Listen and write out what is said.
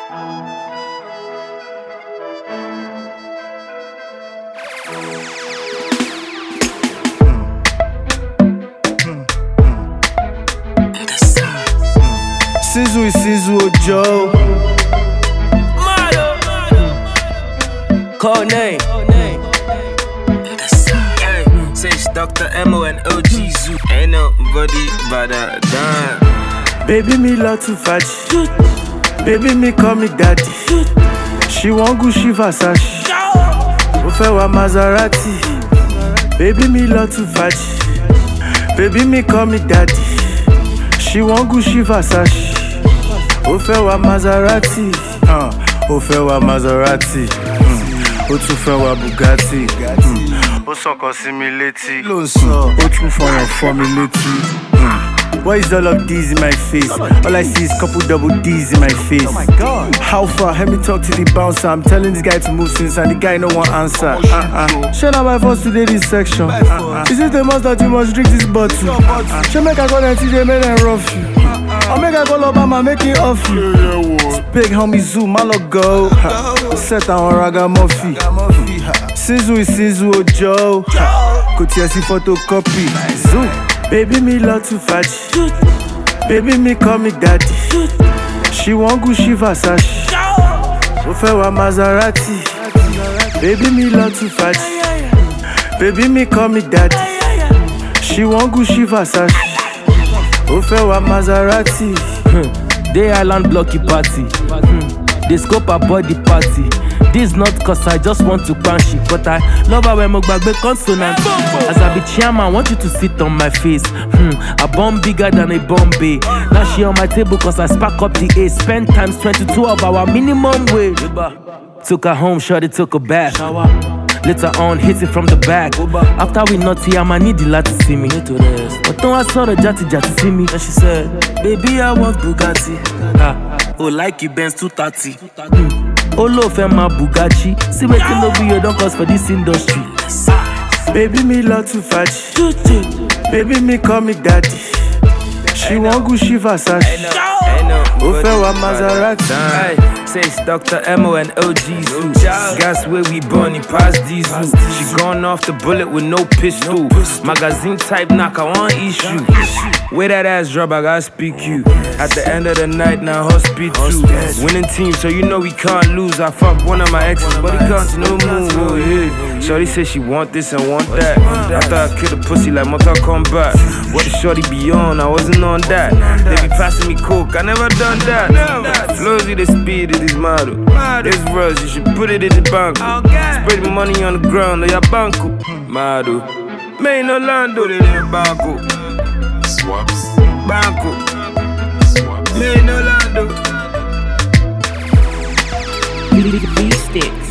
Sizzle is Sizzle Joe. Code name. Say it's Dr. Emo and OG Zoo. Ain't nobody but a dime. Baby me love to fetch. Baby me call me daddy. She want Gucci Versace. Ó fẹ́ wa Maserati. Baby me love to fetch. Baby me call me daddy. She want Gucci Versace. Ó fẹ́ wa Maserati. Ó fẹ́ wa Maserati. Ó tún fẹ́ wa Bugatti. Ó sọ̀kan sí mi létí. Ló ń sọ, ó tún fọyàn fọ́ mi létí. Why is all of these in my face? All I see is couple double D's in my face. Oh my God. How far? Let me talk to the bouncer. I'm telling this guy to move since and the guy no one answer. Shut up my first today this section. Is it the most that you must drink this bottle? Should make I go and TJ make them rough you. I'll make I go Obama make it off you. Big homie Zoo, malo go. Set on ragamuffin. Sizzle is Sizzle Joe. Could you see photocopy? Zoo. Baby me love to fetch. Baby me call me daddy. She want Gucci Versace. Ó fẹ́ wa Maserati. Baby me love to fetch. Baby me call me daddy. She want Gucci Versace. Ó fẹ́ wa Maserati. Day Island blocky party. They scope a body party. This not cause I just want to punch it, but I love her when Mogbagbe consonant. As I be chairman, want you to sit on my face. A bomb bigger than a Bombay. Now she on my table cause I spark up the A. Spend times 22 of our minimum wage. Took her home, shorty took a bath. Later on, hit it from the back. After we naughty, I'ma need the lad to see me. But then I saw the jatty see me. And she said, baby, I want Bugatti. Oh, like you Benz 230. Oh, love my Bugatti. See what you know you don't cost for this industry. Baby me love to fetch. Baby me call me daddy. She want Gucci Versace. Ó fẹ́ wa Maserati. Say it's Dr. Emo and OG Zoo. Gas where we born, he passed diesel. She gone off the bullet with no pistol. Magazine type knock, I want issue. Where that ass drop, I gotta speak you. At the end of the night, now hospital. Winning team, so you know we can't lose. I fucked one of my exes, but he can't no move. Oh, yeah. Shorty said she want this and want that. After I killed a pussy like Mortal Kombat. What the shorty be on? I wasn't on that. They be passing me coke, I never done that. Flows the speed of this model. This rush, you should put it in the bank. Spread the money on the ground, or your banco. Model. Main Orlando, they in the banco. Swaps. Banco. Swaps. Main Orlando. These sticks.